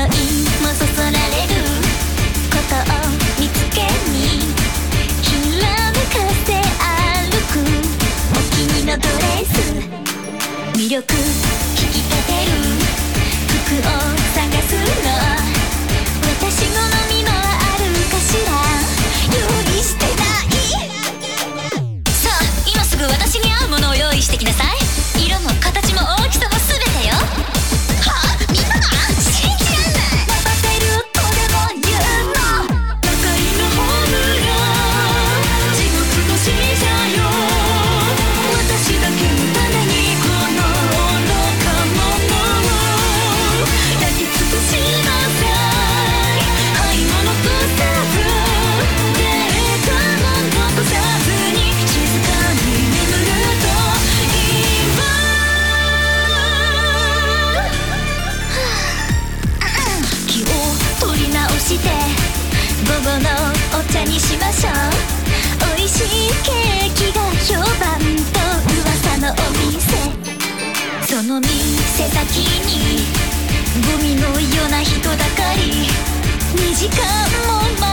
いもそそられることを見つけにひらめかせ歩くお気に入りのドレス魅力引き立てる服を探すの私好みのはあるかしら用意してないさあ今すぐ私に合うものを用意してきなさい色も形も大きさも全てよはあみんな信じらんない任せるとでも言うの都会のホームラン地獄の使者よ私だけのためにこの愚か者を焼き尽くしなさい愛も残さず誰かも残さずに静かに眠ると今気を取り直して午後のお茶にしましょう美味しいケーキが評判と噂のお店その店先にゴミのような人だかり2時間も待